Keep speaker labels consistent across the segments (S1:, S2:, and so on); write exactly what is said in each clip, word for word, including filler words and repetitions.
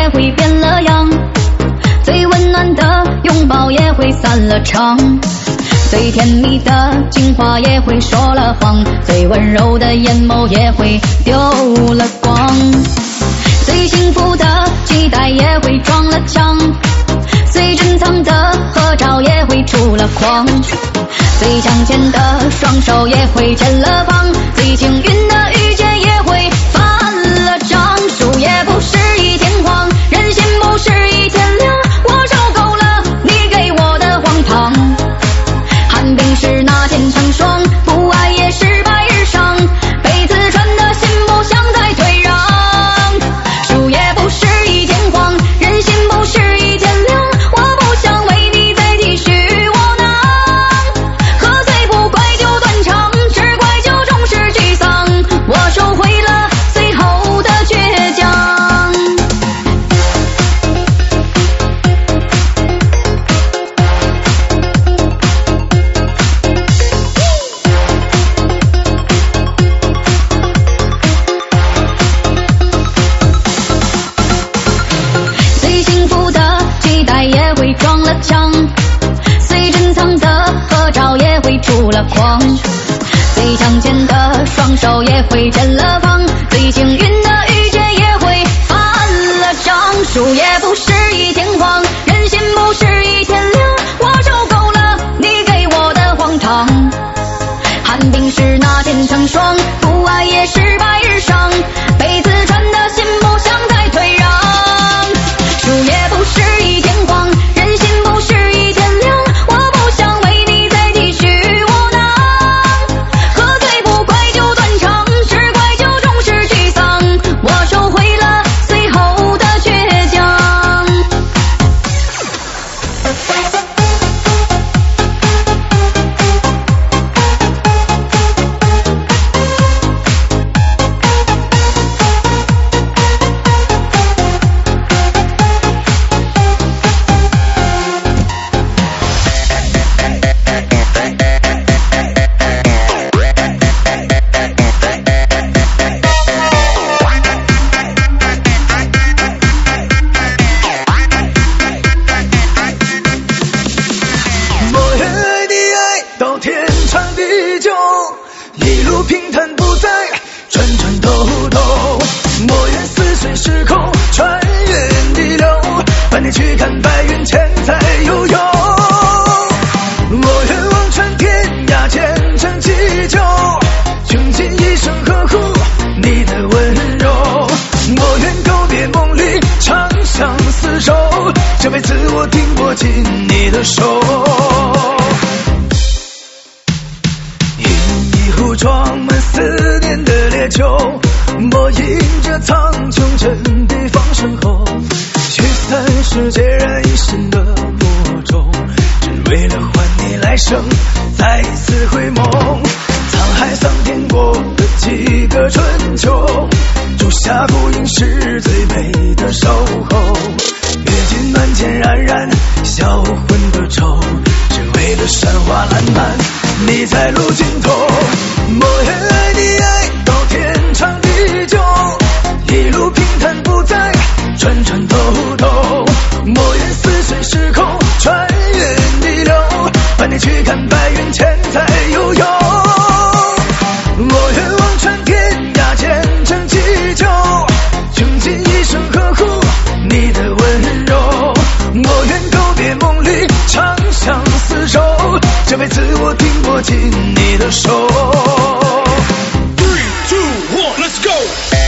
S1: 也会变了样，最温暖的拥抱也会散了场，最甜蜜的情话也会说了谎，最温柔的眼眸也会丢了光，最幸福的期待也会撞了墙，最珍藏的合照也会出了框，最强健的双手也会成了绑，最幸运的遇见也会翻了账，树也不是一天黄，人心不是一天亮，我受够了你给我的荒唐，寒冰是那天成霜，不爱也是白日伤，被刺穿的心不想再退让，树也不是一天黄，人心不是一天亮，我不想为你再继续窝囊，喝醉不怪就断肠，吃怪就终是沮丧，我收回了最后的倔强。最幸福的期待也会撞了墙，最珍藏的合照也会出了框，最强健的双手也会成了绑，最幸运的遇见也会翻了账，树也不是一天黄，人心不是一天亮，我受够了你给我的荒唐，寒冰是那天成霜，不爱也是白日伤，被刺穿的心不想再退让，树也不是一天黄，人心不是一天亮，我不想为你再继续窝囊，喝醉不怪就断肠，吃怪就终是沮丧，我收回了最后的倔强。
S2: 我愿爱你爱到天长地久，一路平坦不再转转兜兜，我愿似水时空穿越逆流，伴你去看白云千载悠悠，我愿望穿天涯前程祈求，穷尽一生呵护你的温柔，我愿告别梦里长相厮守，这辈子我紧握紧你的手，饮一壶装满思念的烈酒，我迎着苍穹阵地放身后，驱散世界染一身的魔咒，只为了换你来生再次回眸，沧海桑田过的几个春秋，朱砂孤影是最美的守候，阅尽万千冉冉销魂的愁，只为了山花烂漫你在路尽头，我愿爱你爱到天长地久，一路平坦不再转转兜兜，我愿似水时空穿越逆流，伴你去看白云千载悠悠，我愿望穿天涯前程祈求，穷尽一生呵护你的温柔，我愿告别梦里长相厮守，这辈子我紧握紧你的手。
S3: Three, two, one, let's go!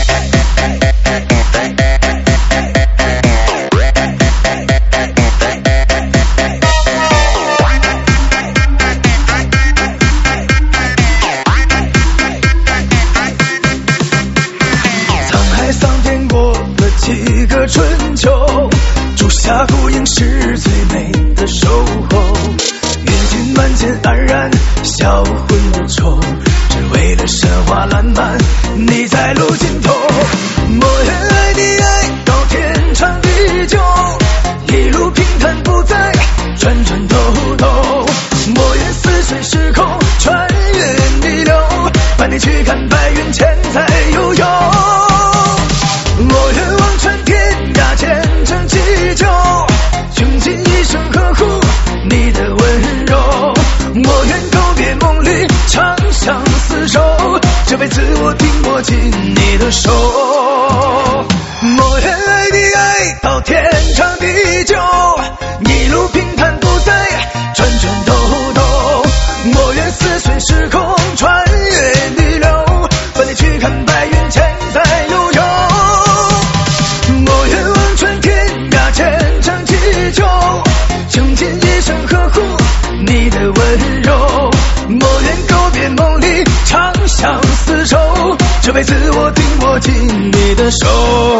S2: 几个春秋，朱砂孤影是最美的守候，阅尽万千黯然销魂的愁，只为了山花烂漫你在路尽头，我愿爱你爱到天长地久，一路平坦不再转转兜兜，我愿似水时空穿越逆流，伴你去看白云千载悠悠，我愿望穿天涯前辈子我听我紧你的手，我愿爱你爱到天长地久，一路平坦不再转转兜兜，我愿似水时空穿越逆流，伴你去看白云千载悠悠，我愿望穿天涯牵肠祈求，穷尽一生呵护你的温柔，我愿告别梦里长相厮守，这辈子我听我紧你的手。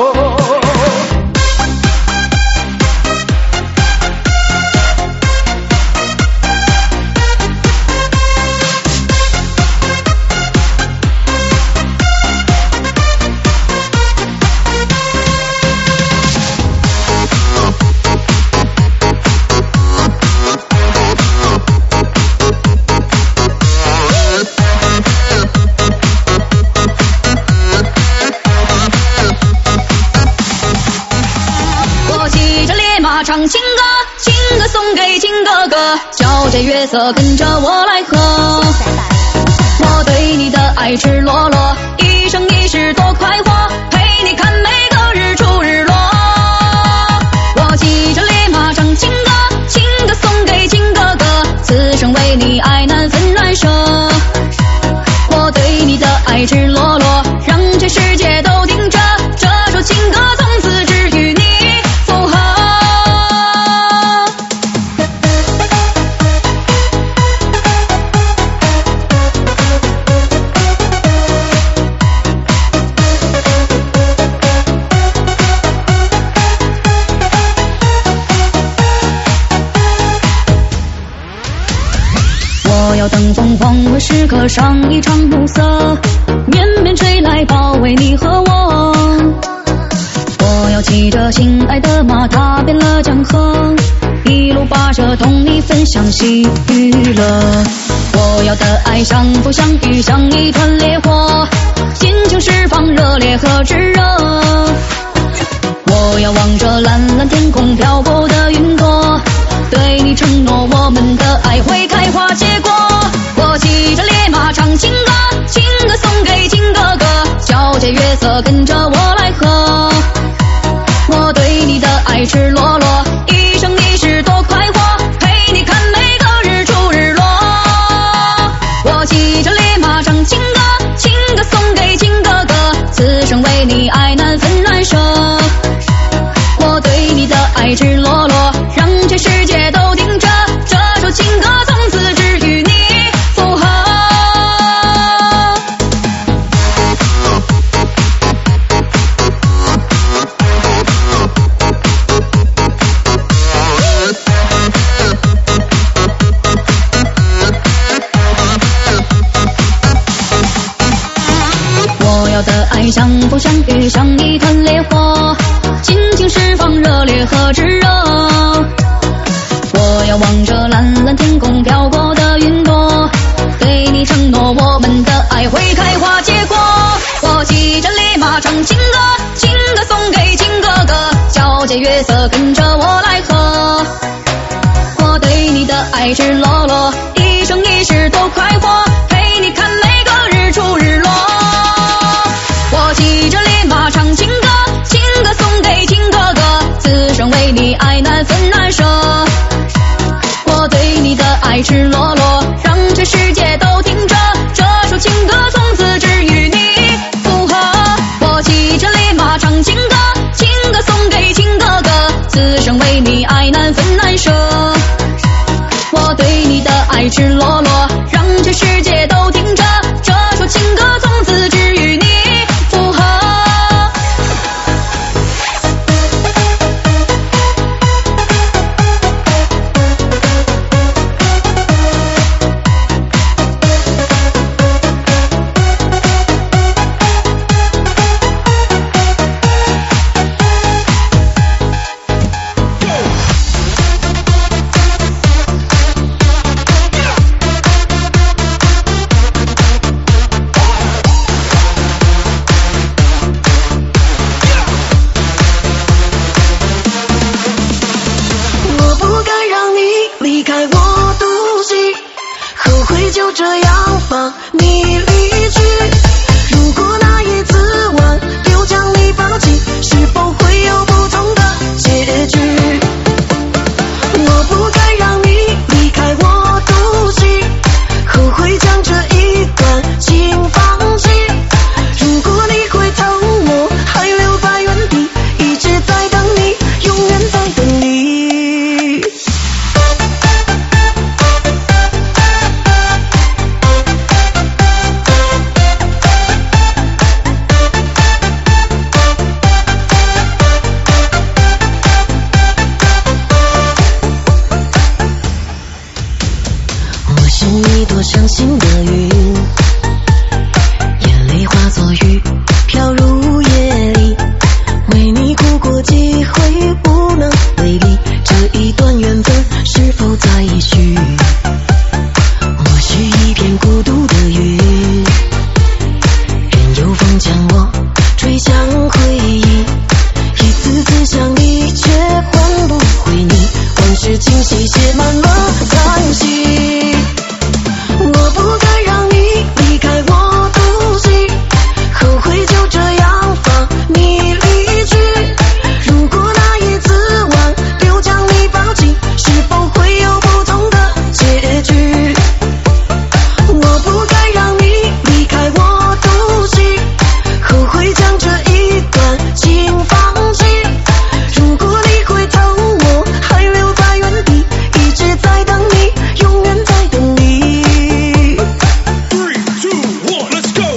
S1: 唱情歌，情歌送给情哥哥，皎洁月色跟着我来喝。我对你的爱赤裸裸，一生一世多快活，陪你看每个日出日落。我骑着烈马唱情歌，情歌送给情哥哥，此生为你爱难分难舍。我对你的爱赤裸裸，让全世界都听着这首情歌，从此只与你附和。我要等凤凰会时刻上一场暮色，绵绵吹来包围你和我。我要骑着心爱的马，踏遍了江河，一路跋涉同你分享喜与乐。我要的爱相逢相遇，像一团烈火，心情释放热烈和炙热。我要望着蓝蓝天空飘过的云朵，对你承诺我们的爱会开花结果。我骑着烈马唱情歌，情歌送给情哥哥，皎洁月色跟着我来喝。我对你的爱赤裸裸，一生一世多快活，陪你看每个日出日落。我骑着烈马唱情歌，情歌送给情哥哥，此生为你爱难分难舍。我对你的爱赤裸裸，让全世界都听着这首情歌，从此只与你附和。我要的爱相逢相遇，像一团烈火，心情释放热烈和炙热。我要望着蓝蓝天空飘过的云朵，对你承诺我们的爱会开花结果。我骑着烈马唱情歌，情歌送给情哥哥，皎洁月色跟着我来喝。我对你的爱赤裸裸，一生一世多快活，陪你看每个日出日落。我骑着烈马唱情歌，情歌送给情哥哥，此生为你爱难分难舍。我对你的爱赤裸裸，让全世界都听着这首情歌，从此只与你附和。我骑着烈马唱情歌，情歌送给情哥哥，此生为你爱难分难舍。我对你的爱
S3: 细写满了叹息。我不该让你离开我独行，后悔就这样放你离去。如果那一次挽留将你抱紧，是否会有不同的结局？我不该让你离开我独行，后悔将这一段情放弃。如果你回头，我还留在原地，一直在等你，永远在等你。
S2: Three, two, one, let's go！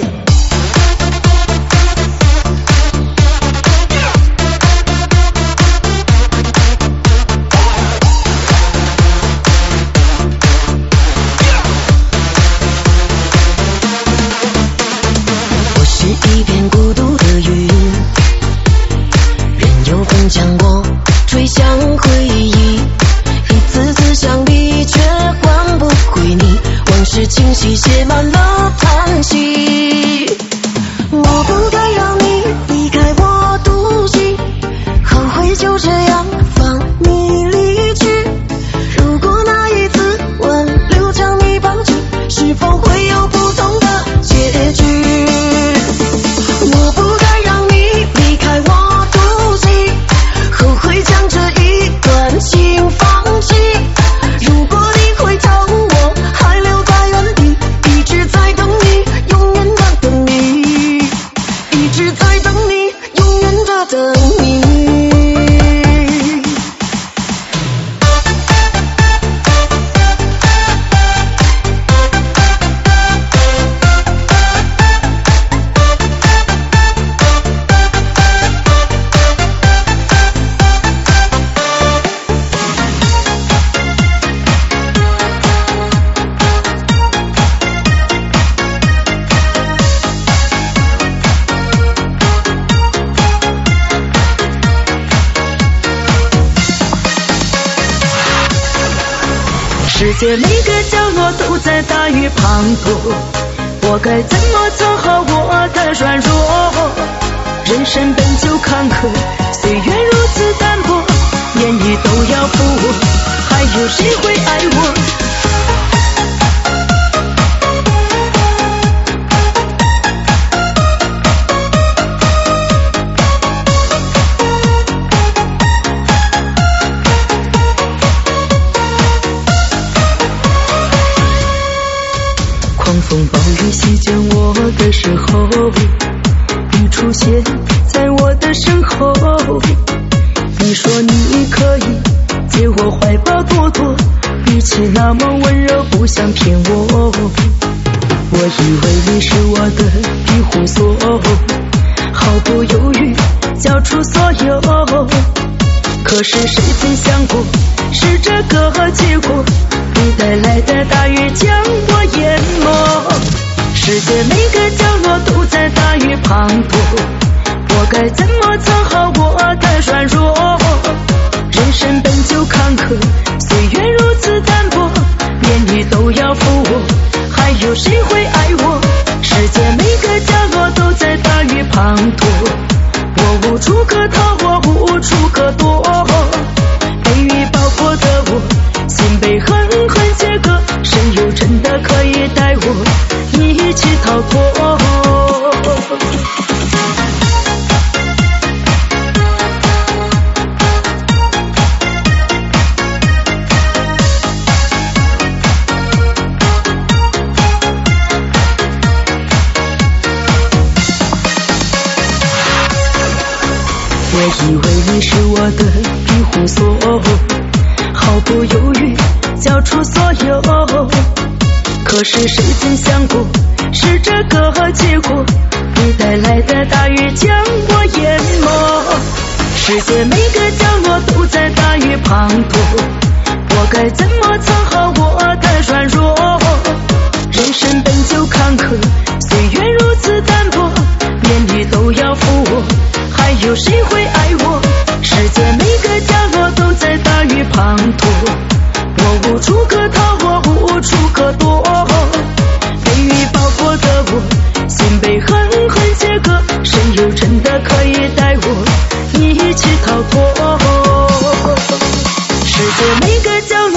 S3: 我是一片孤独的云，任由风将我吹向回忆，一次次想离却换不回你，往事清晰写满了叹息。我不该让你离开我独行，后悔就这样放你离去。如果那一次挽留将你抱紧，是否会有不同的结局？我不该让你离开我独行，后悔将这一段情放弃。如果你回头，我还留在原地，一直在等你，永远的等你，一直在等你，永远的等你。
S4: 世界每个角落都在大雨滂沱，我该怎么藏好我的软弱？人生本就坎坷，岁月如此单薄，连你都要负我，还有谁会爱我？狂风暴雨席卷我的时候，你出现在我的身后。你说你可以借我怀抱躲躲，语气那么温柔，不想骗我。我以为你是我的庇护所，毫不犹豫交出所有。可是谁曾想过是这个结果，你带来的大雨将我淹没。世界每个角落都在大雨滂沱，我该怎么藏好我的软弱？人生本就坎坷，岁月如此单薄，连你都要负我，还有谁会爱我？世界每个角落都在大雨滂沱，我无处可逃，我无处可躲。被雨包裹的我，心被狠狠切割，谁又真的可以带我一起逃脱？我以为你是我的庇护所，毫不犹豫交出所有。可是谁曾想过是这个结果，你带来的大雨将我淹没。世界每个角落都在大雨滂沱，我该怎么藏好我的软弱？人生本就坎坷，岁月如此单薄，连你都要负我，还有谁会爱我？世界每个角落都在大雨滂沱，我无处可逃，我无处可躲。被雨包裹的我，心被狠狠切割，谁又真的可以带我一起逃脱？世界每个角落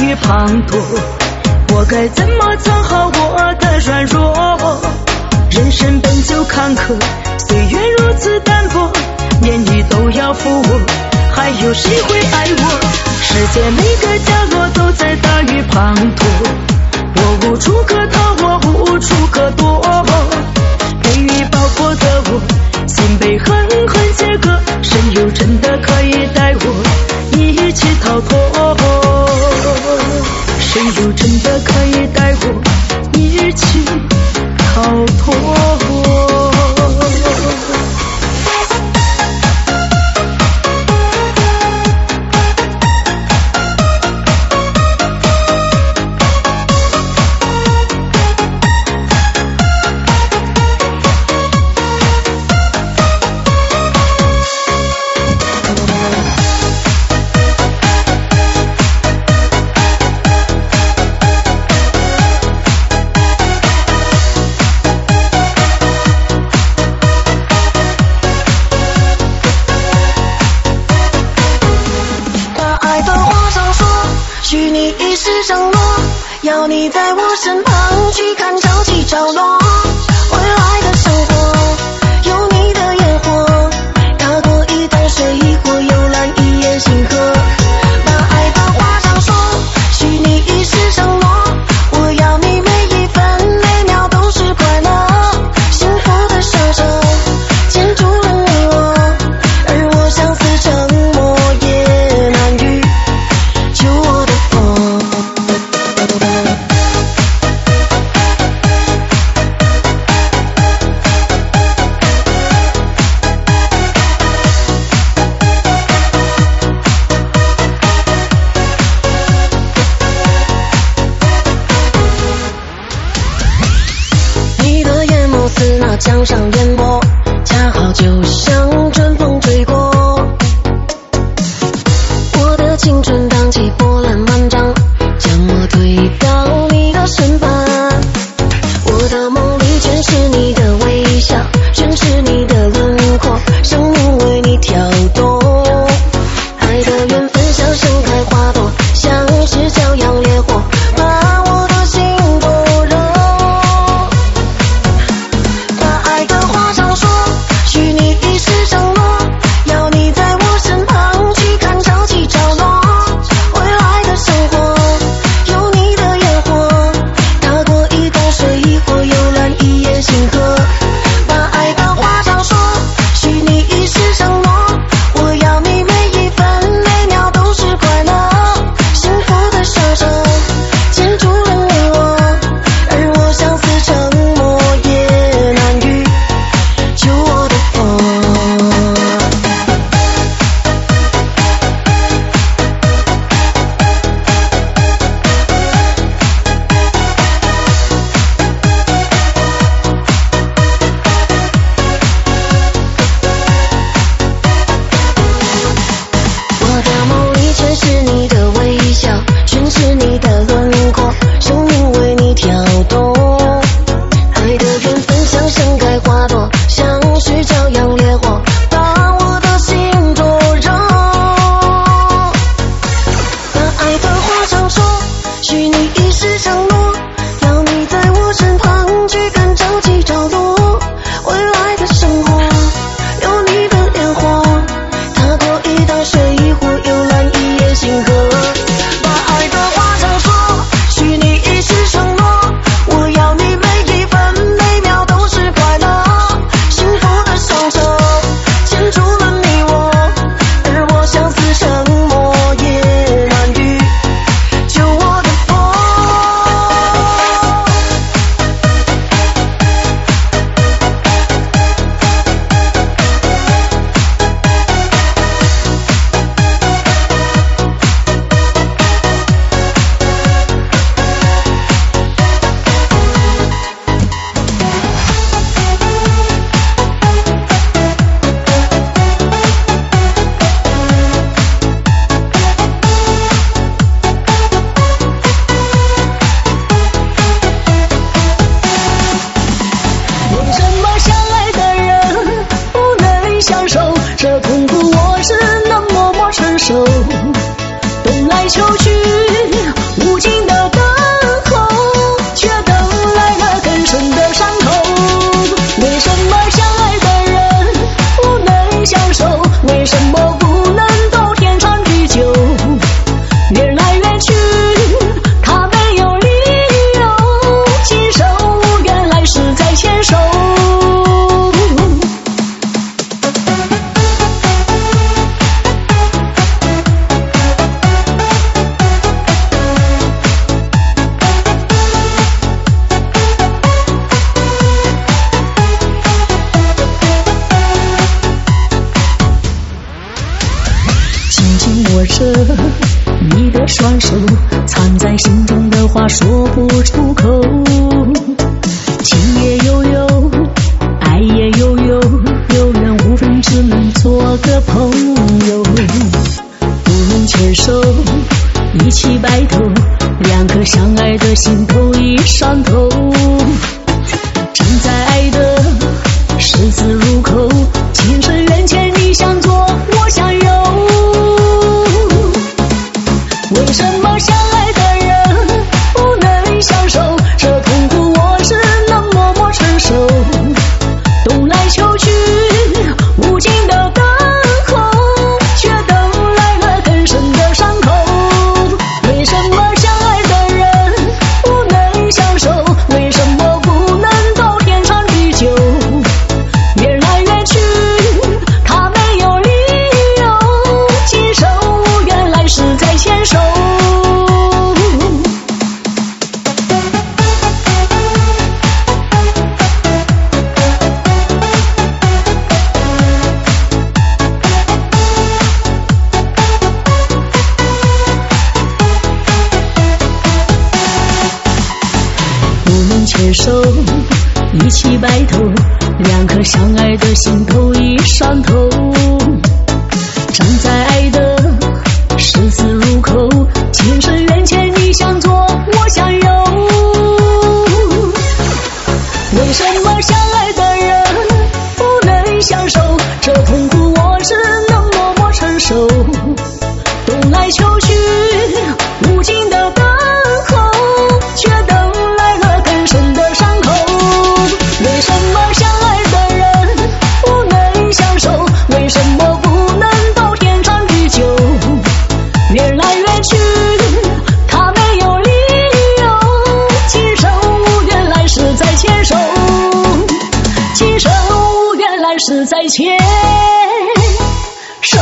S4: 于滂沱，我该怎么藏好我的软弱？人生本就坎坷，岁月如此淡薄，年纪都要负我，还有谁会爱我？世界每个角落都在大雨滂沱，我无处可逃，我无处可躲，被雨包裹的我，心被狠狠切割，谁又真的可以带我一起逃脱？谁又真的可以带我一起逃脱？
S3: 要你在我身旁去看潮起潮落，未来的生活有你的烟火，踏过一道水或游览一夜星河，把爱的话上说，许你一世承诺，我要你每一分每秒都是快乐，幸福的小城牵住了你我，而我相思成魔也难遇救我的风。江上烟波，恰好就像春风吹过，我的青春荡起波澜万丈，将我推到你的身旁，我的梦里全是你的微笑，全是你的轮廓，生命为你跳动，爱的缘分像盛开花朵，像是骄阳烈火，把我的心灼热，许你一世承诺，要你在我身旁去看潮起潮落，未来的生活有你的烟火，踏过一道水或游览一夜星河，把爱的话常说，许你一世承诺，我要你每一分每秒都是快乐，幸福的小城牵住了你我，而我相思成魔也难遇救我的风。我的梦里全是你的微笑，全是你的轮廓，生命为你跳动，爱的缘分像盛开花朵，像是骄阳烈火，把我的心灼热，把爱的话常说，许你一世承诺，要你在我身旁去看潮起潮落，未来的生活有你的烟火，踏过一道水或游览一夜星河，把爱的话常说，许你一世承诺，我要你每一分每秒都是快乐。
S4: 着你的双手，藏在心中的话说不出口。情也悠悠，爱也悠悠，有缘无分只能做个朋友。不能牵手一起白头，两颗相爱的心头一上头。站在爱的十字路口，情深缘浅，你想做我想有。为什么相爱的人不能相守？这痛苦我只能默默承受。动来求去无尽的等候，却等来了更深的伤口。为什么相爱的人不能相守？为什么不能够天长地久？缘来缘去他没有理由，今生无缘来世再牵手。不能牵手一起白头，两颗相爱的心头一上头。站在爱的十字路口，情深缘浅，你想做我想有。为什么相爱的人不能相守？这痛苦我只能默默承受。动来求去无尽的等候，却等来了更深的伤口。为什么相爱的人不能相守？为什么不能够天长地久？缘来缘去他没有理由，今生无缘来世再牵手。今生无缘来世再牵手。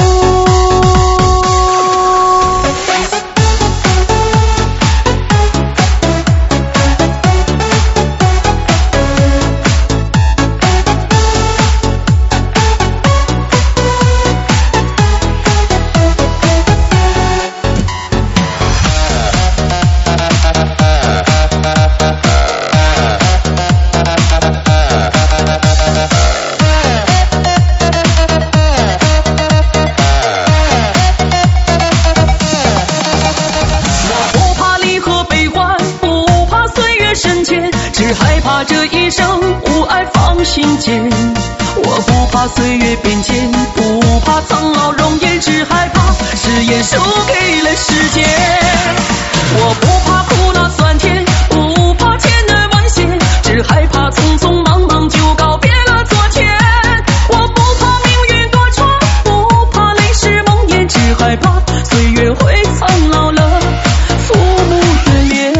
S3: 只害怕这一生无爱放心间，我不怕岁月变迁，不怕苍老容颜，只害怕誓言输给了时间。我不怕苦辣酸甜，不怕千难万险，只害怕匆匆忙忙就告别了昨天。我不怕命运多舛，不怕泪湿梦魇，只害怕岁月会苍老了父母的脸。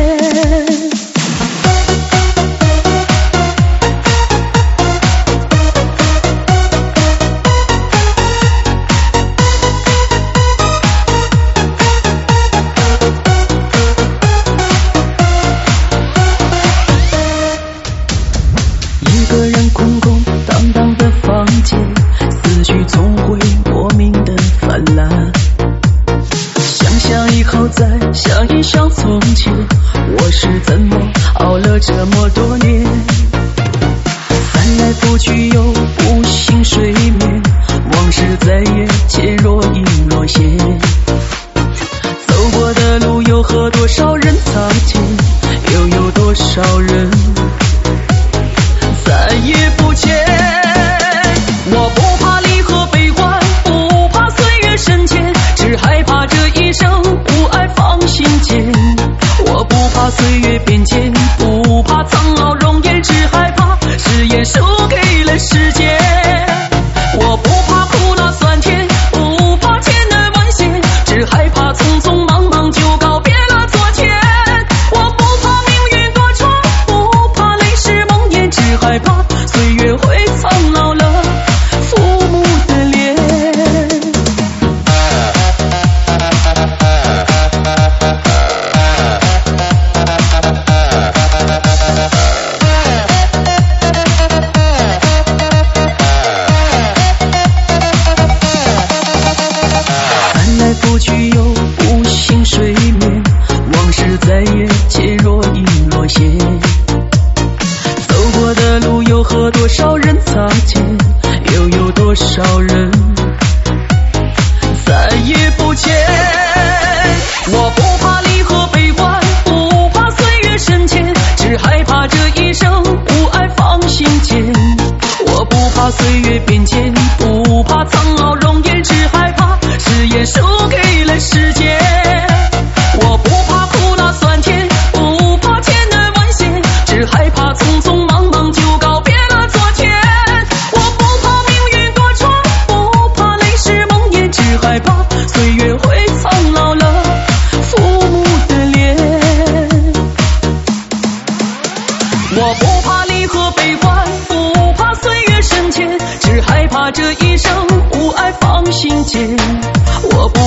S3: 想一想从前，我是怎么熬了这么多年，翻来覆去又不幸睡眠，往事再也渐若隐若现。走过的路有和多少人擦肩，又有多少人再也不见。我不怕离合悲欢，不怕岁月深浅，只害怕这一生无爱放心间。我不怕岁月变迁，不怕苍老容颜，只害怕誓言输给了时间。我不怕苦辣酸甜，不怕千难万险，只害怕匆匆忙忙就告别了昨天。我不怕命运多舛，不怕泪湿梦魇，只害怕岁月会苍老了父母的脸。翻来覆去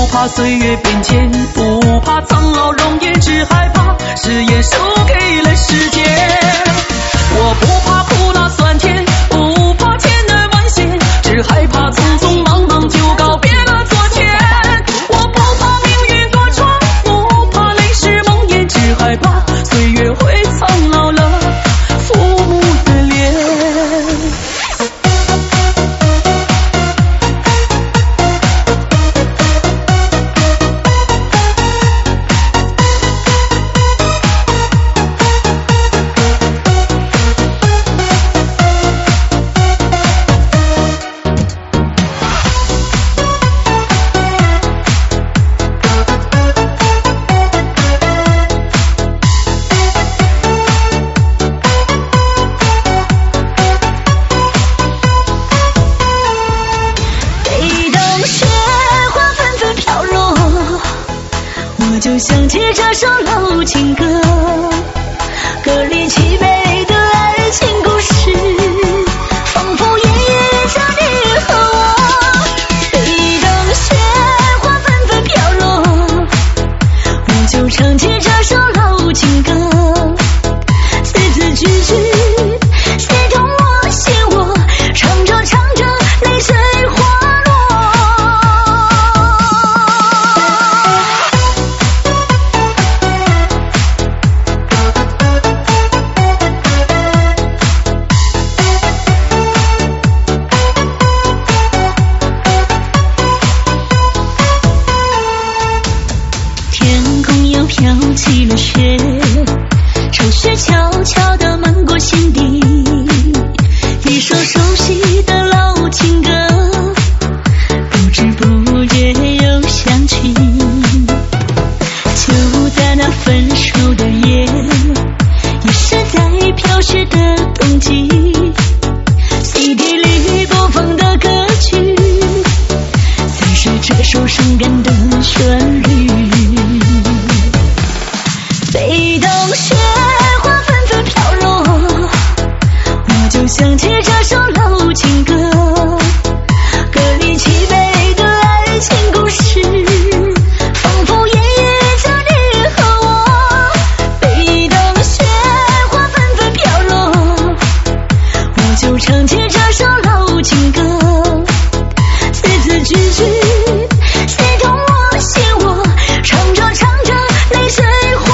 S4: 怕岁月变迁，不怕苍老容颜，只害怕誓言输给了时间。我不怕苦辣酸甜，不怕千难万险，只害怕匆匆忙忙就告别了昨天。我不怕命运多舛，不怕泪湿梦魇，只害怕岁月会苍老了父母的脸。
S3: 就想起这首老情歌，歌里凄美的爱情故事，仿佛演绎着你和我。北等雪花纷纷飘落，我就唱起这首老情歌，字字句句写动我心窝，唱着唱着泪水滑落。飘起了雪，潮雪悄悄地漫过心底，一首熟悉的老情歌，不知不觉又响起。就在那分手的夜，也是在飘雪的冬季， C D 里播放的歌曲，才是这首伤感的旋律。北等雪花纷纷飘落，我就想起这首老情歌，歌里凄美的爱情故事，仿佛演绎着你和我。北等雪花纷纷飘落，我就唱起这首老情歌，字字句句写动我心窝，唱着唱着泪水滑。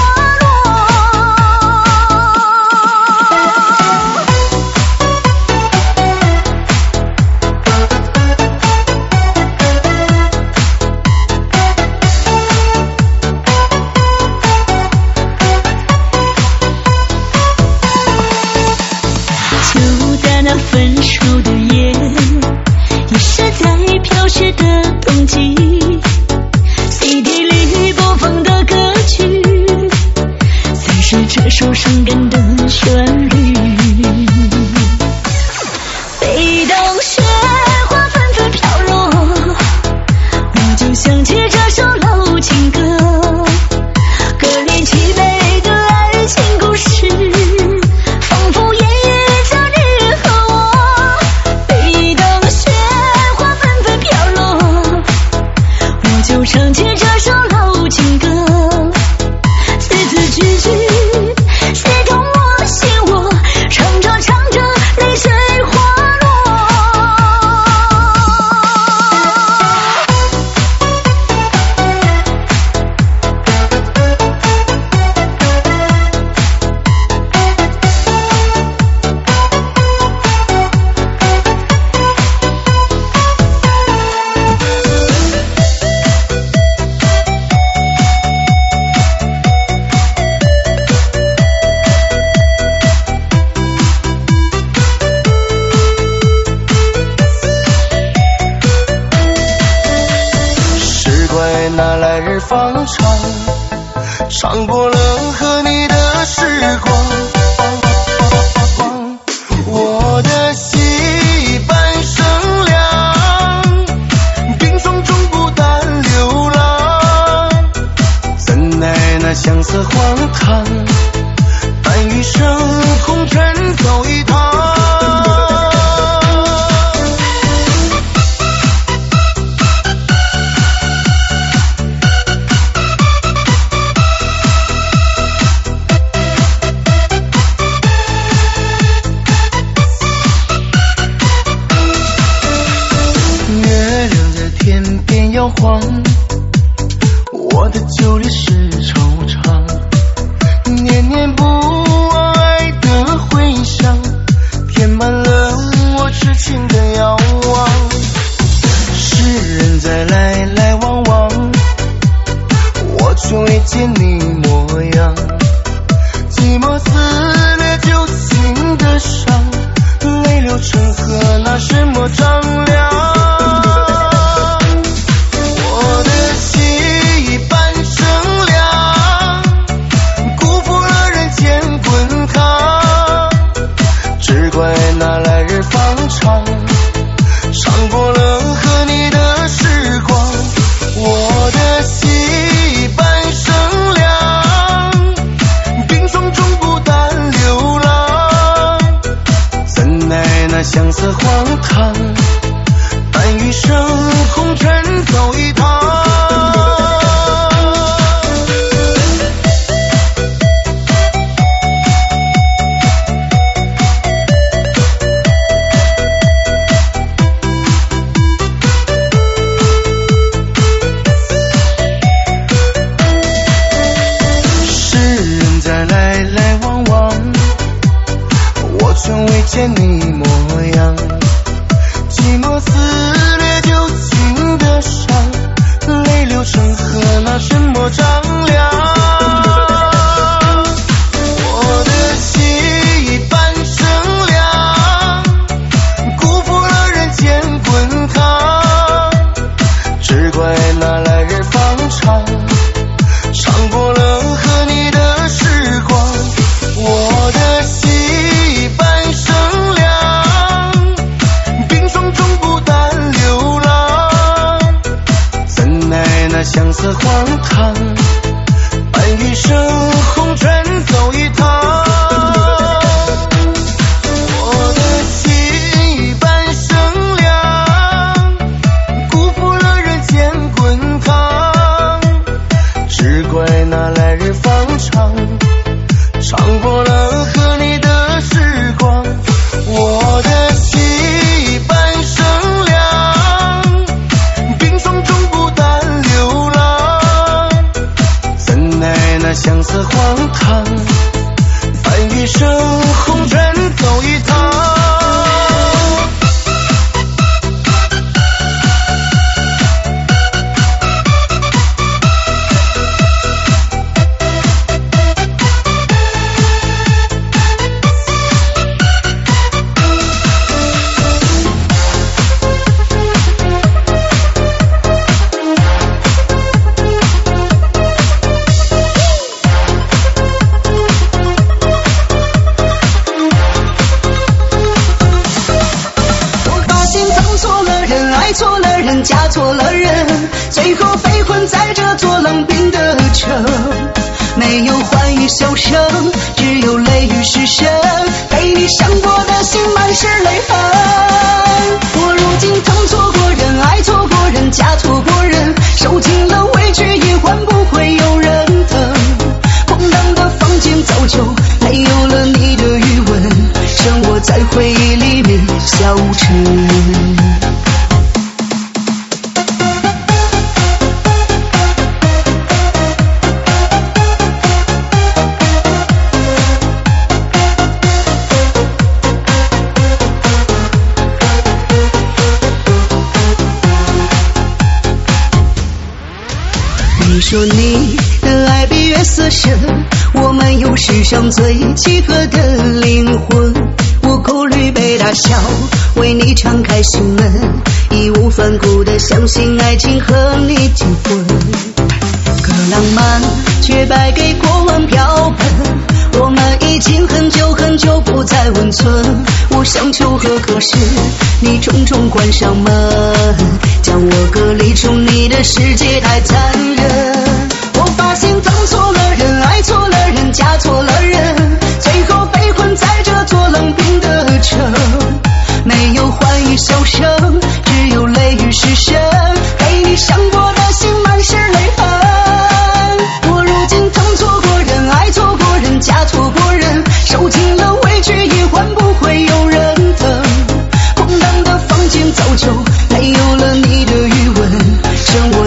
S3: 分手的夜，也是在飘雪的冬季， C D 里播放的歌曲，才是这首伤感的旋律。北等雪花纷纷飘落，我就想起这首老情歌，歌里凄美的爱情故事，仿佛演绎着你和我。就唱起这首老情歌，字字句句写动我心窝，唱着唱着泪水滑落。
S2: 拿来日方长，尝过了和你的时光，我的戏半生凉，冰霜中不淡流浪，怎奈那相思荒唐，伴余生红尘走一趟。 摇晃，我的酒里是惆怅，念念不忘爱的回响，填满了我痴情的遥望。世人在来来往往，我却未见你模样，寂寞撕裂旧情的伤，泪流成河，拿什么丈量？我的心已半生凉，辜负了人间滚烫，只怪那来日方长，尝过了和你的时光。我的心已半生凉，冰霜中不淡流浪，怎奈那相思荒唐，伴余生红尘走一趟。未见你模样，寂寞撕裂旧情的伤，泪流成河，拿什么丈量？我的心已半生凉，辜负了人间滚烫，只怪那来日方长，尝过了和你的时光。我的心那相思荒唐，伴余生红尘走一趟。我的心已半生凉，辜负了人间滚烫，只怪那来日方长，尝过了和你的时光。我的心已半生凉，冰霜中不淡流浪，怎奈那相思荒唐，伴余生红尘走一趟。
S4: 嫁错了人，最后被困在这座冷冰的城，没有欢愉笑声，只有泪雨失声，被你伤过的心满是泪痕。我如今疼错过人，爱错过人，嫁错过人，受尽了委屈也换不会有人疼。空荡的房间早就没有了你的余温，剩我在回忆里面消沉。你说你的爱比月色深，我们有世上最契合的灵魂。我口里被打笑，为你敞开心门，义无反顾地相信爱情和你结婚。可浪漫却败给过往标本，我们已经很久很久不再温存。我想求和，可是你重重关上门，将我隔离出你的世界，太残忍。我发现疼错了人，爱错了人，嫁错了人，最后被困在这座冷冰的城，没有欢愉笑声，只有泪雨失声，被你伤过的心满是泪痕。我如今疼错过人，爱错过人，嫁错过人，受尽了委屈也换不会有人疼。空荡的房间早就没有了你的余温，剩我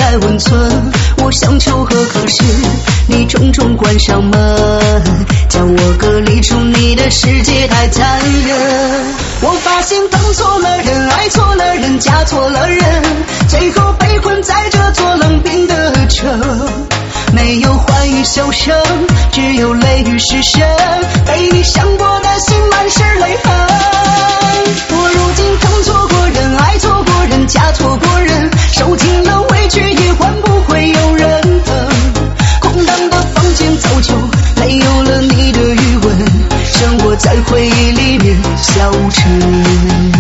S4: 在温存，我想求和，可是你重重关上门，将我隔离出你的世界，太残忍。我发现等错了人，爱错了人，嫁错了人，最后被困在这座冷冰的城，没有欢愉笑声，只有泪与失神，被你伤过的心满是泪痕。我如今等错过人，爱错过人，嫁错过人，受尽了委屈也换不回有人疼。空荡的房间早就没有了你的余温，生活在回忆里面消沉。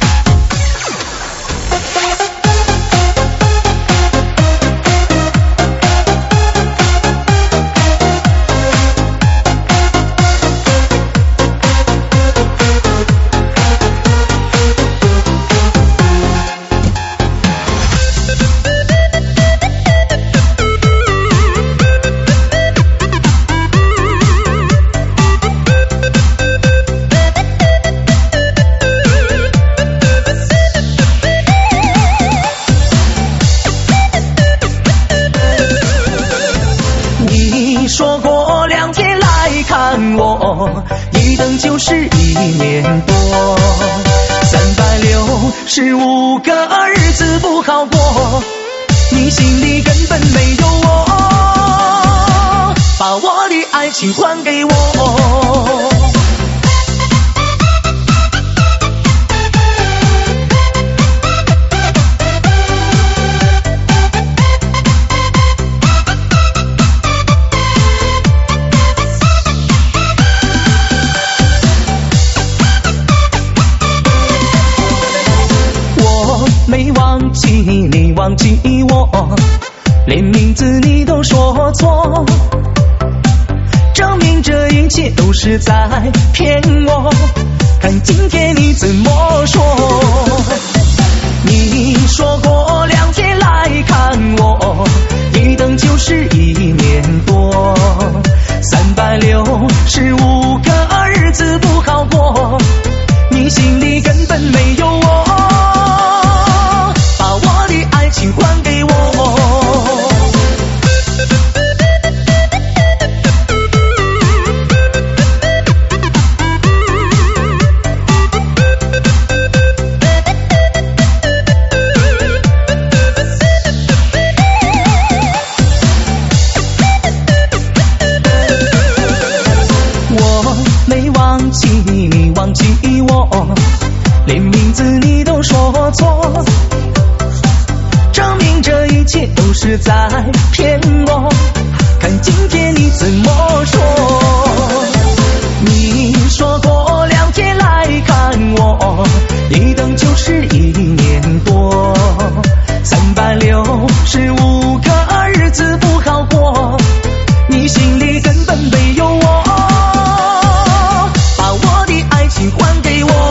S2: 一等就是一年多，三百六十五个日子不好过，你心里根本没有我，把我的爱情还给我。没忘记你忘记我，连名字你都说错，证明这一切都是在骗我，看今天你怎么说。你说过两天来看我，一等就是一年多，三百六十五个日子不好过，你心里根本没有我，请还给我。我没忘记你忘记我，连名字你都说错，证明这一切都是在骗我，看今天你怎么说。你说过两天来看我，一等就是一年多，三百六十五个日子不好过，你心里根本没有我，把我的爱情还给我。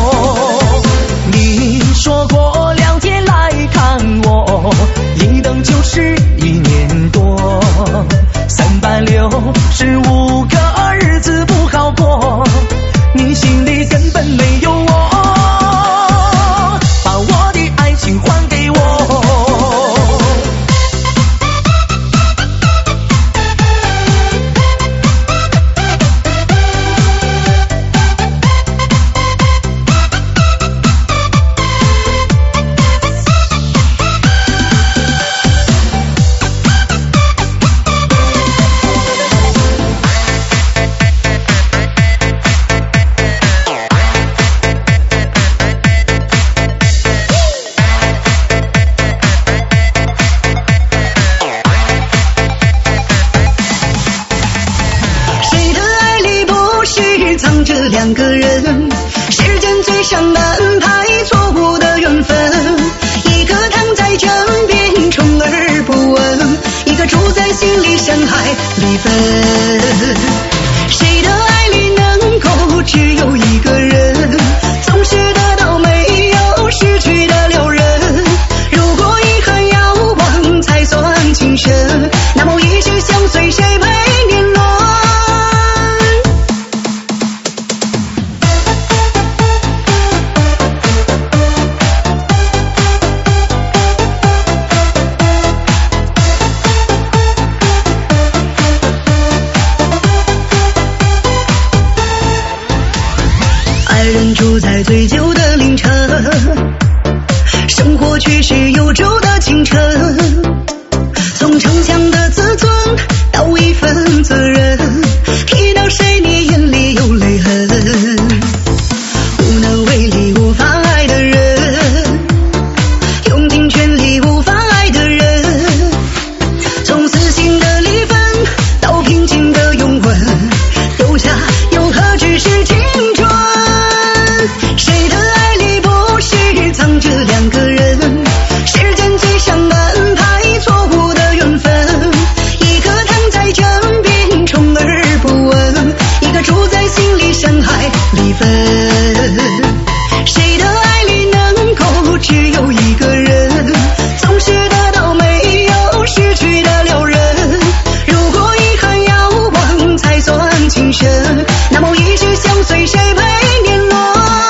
S2: 你说过两天来看我，一等就是一年多，三百六十五个日子不好过，你心里根本没有我，把我的爱情还给我。两个人，时间最伤的安排，错误的缘分，一个躺在枕边充耳不闻，一个住在心里相爱离分。谁的爱里能够只有一个人，总是得到没有失去的留人，如果遗憾要忘才算情深，那么一直相随谁陪年轮。
S4: 住在最旧的凌晨，生活却是悠久的清晨。从逞强的自尊到一份责任，一到谁你眼里有泪痕，无能为力无法爱的人，用尽全力无法爱的人，从撕心的离分到平静的拥吻，丢下又何止是青春？谁的爱里不是藏着两个人？时间最想安排错误的缘分，一个躺在枕边宠而不闻，一个住在心里伤害离分。谁的爱里能够只有一个人？总是得到没有失去的了人。如果遗憾要忘才算情深，那么一直相随谁陪年轮？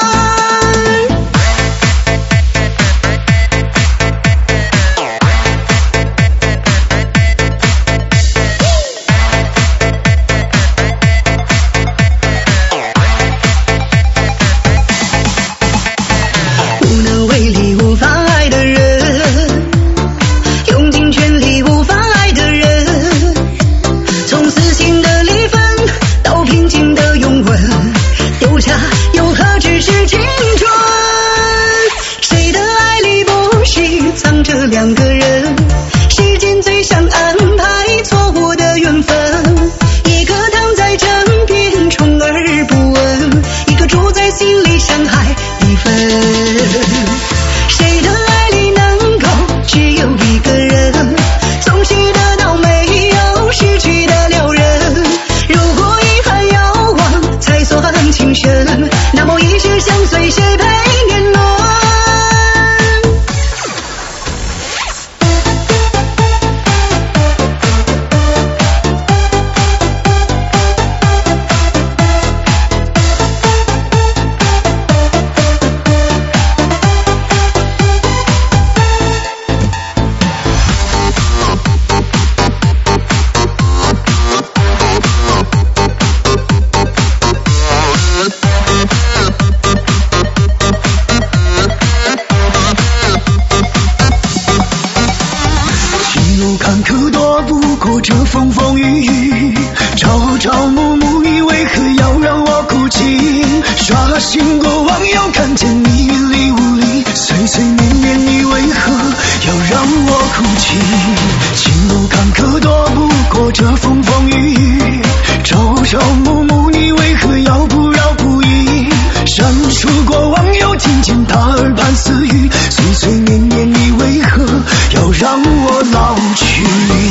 S4: 无能为力无法爱的人，用尽全力无法爱的人，从撕心的离分到平静的拥吻，丢下又何止是青春？谁的爱里不是藏着两个人？时间最想安排错误的缘分，一个躺在枕边宠而不闻，一个住在心里伤害离分。谁的爱里能够只有一个人？总是得到没有失去的了人。如果遗憾要忘才算情深，那么一直相随谁陪年轮？
S2: 情路坎坷躲不过这风风雨雨，朝朝暮暮你为何要让我哭泣？刷新过网友看见你云里雾里，岁岁年年你为何要让我哭泣？情路坎坷躲不过这风风雨雨，朝朝暮暮你为何要不饶不依？删除过网友听见他耳畔私语，岁岁年年你为何要让我老去？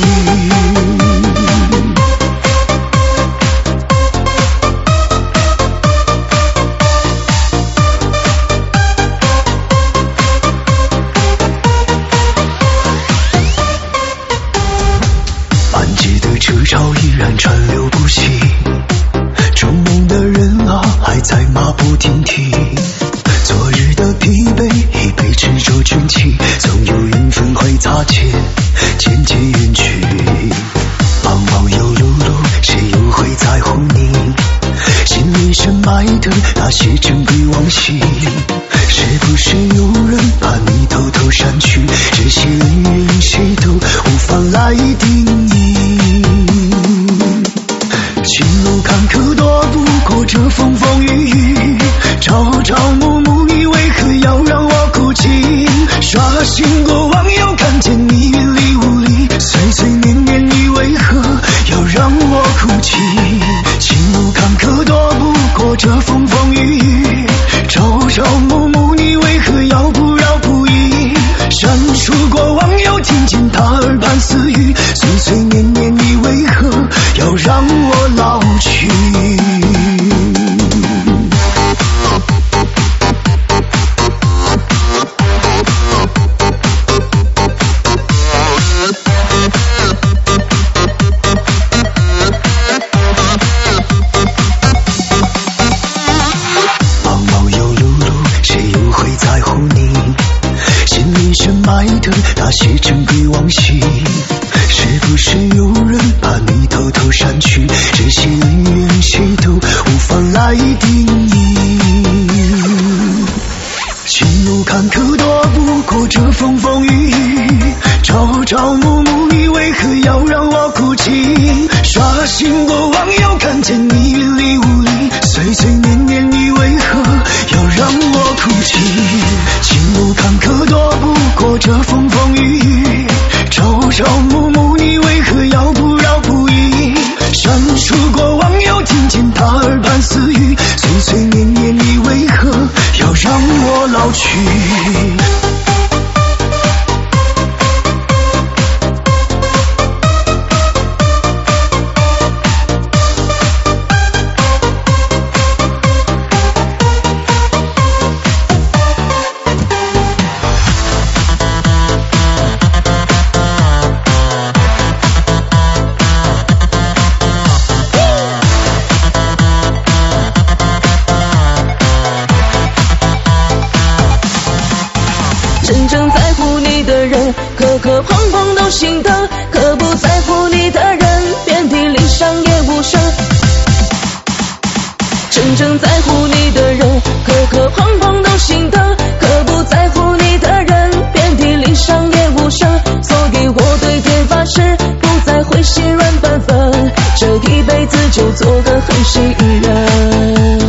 S2: 满街的车潮依然川流不息，筑梦的人啊还在马不停蹄，昨日的疲惫已被执着卷起，总有缘分会擦肩，渐渐远去。茫茫又碌碌，谁又会在乎你心里深埋的那些珍贵往昔？是不是有人把你偷偷删去？这些恩怨谁都无法来定义。情路坎坷躲不过这风风雨雨，朝朝暮暮你为何要让我哭泣？刷新过网友看见你云里雾里，岁岁年年你为何要让我哭泣？情路坎坷躲不过这风风雨雨，朝朝暮暮你为何要不饶不依？删除过网友听见他耳畔私语，岁要让我哭泣。刷新过网友看见你云里雾里，岁岁年年你为何要让我哭泣？情路坎坷躲不过这风风雨雨，朝朝暮暮你为何要不饶不依？删除过网友听见他耳畔私语，岁岁年年你为何要让我老去？
S4: 真正在乎你的人，磕磕碰碰都心疼；可不在乎你的人，遍体鳞伤也无声。真正在乎你的人，磕磕碰碰都心疼；可不在乎你的人，遍体鳞伤也无声。所以我对天发誓，不再会心软半分，这一辈子就做个狠心人。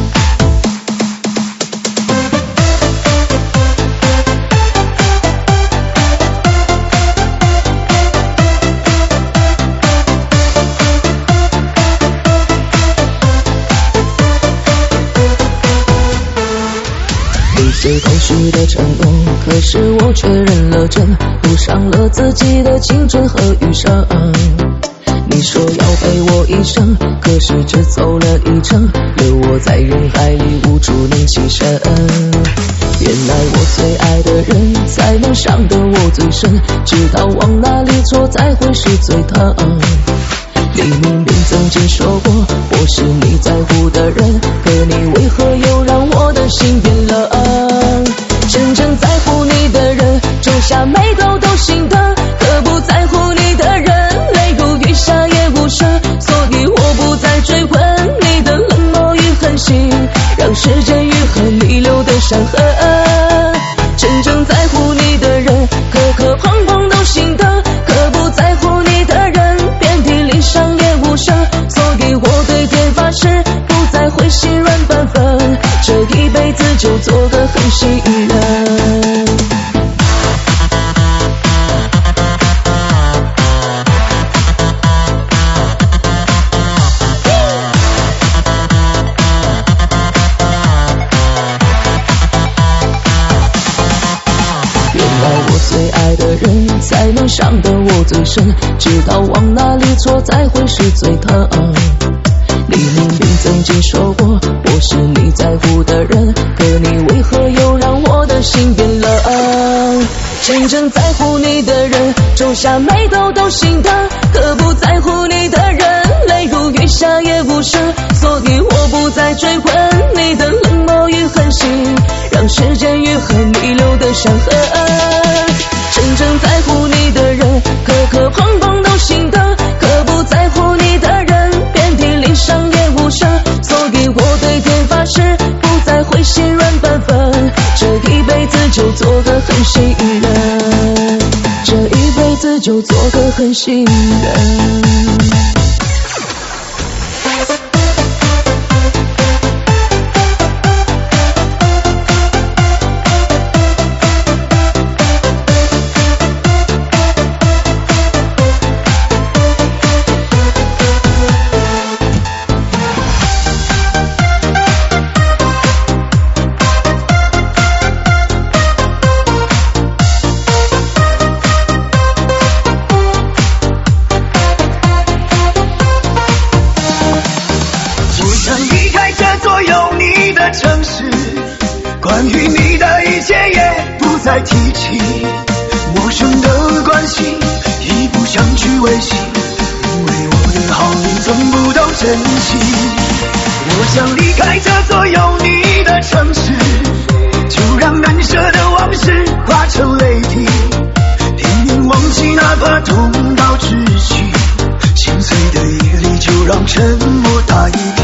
S4: 是空虚的承诺，可是我却认了真，赌上了自己的青春和余生。你说要陪我一生，可是只走了一程，留我在人海里无处能栖身。原来我最爱的人，才能伤得我最深，知道往哪里错才会是最疼。你明明曾经说过我是你在乎的人，可你为何又让我的心变冷？真正在乎你的人，皱下眉头都心疼，可不在乎你的人，泪如雨下也无声。所以我不再追问你的冷漠与狠心，让时间愈合你留的伤痕。真正在乎你的人，磕磕碰碰都心疼，可不在乎你的人，遍体鳞伤也无声。所以我对天发誓，不再会心软半分，这一辈子就做个狠心人。才能伤得我最深，知道往哪里错才会是最疼。你明明曾经说过我是你在乎的人，可你为何又让我的心变冷？真正在乎你的人，皱下眉头都心疼，可不在乎你的人，泪如雨下也无声。所以我不再追问你的冷漠与狠心，让时间愈合你留的伤痕。真正在乎你的人，磕磕碰碰都心疼，可不在乎你的人，遍体鳞伤也无声。所以我对天发誓，不再会心软半分，这一辈子就做个狠心人，这一辈子就做个狠心人。
S2: 关于你的一切也不再提起，陌生的关系已不想去维系，因为我的好你从不懂珍惜。我想离开这座有你的城市，就让难舍的往事化成泪滴，连连忘记哪怕痛到窒息，心碎的夜里就让沉默代替。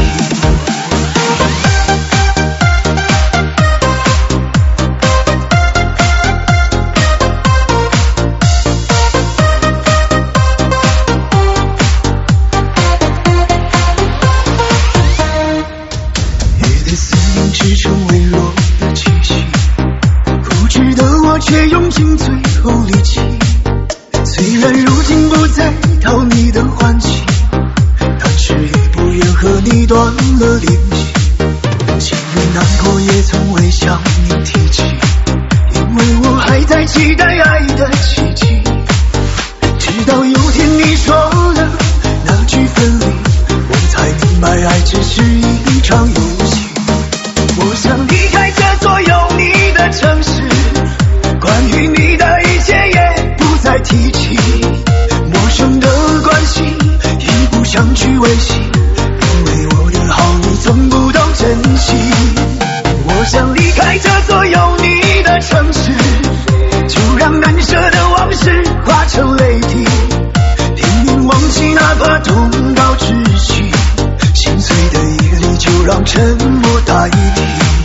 S2: 城市，就让难舍的往事化成泪滴，拼命忘记哪怕痛到窒息，心碎的夜里就让沉默代替。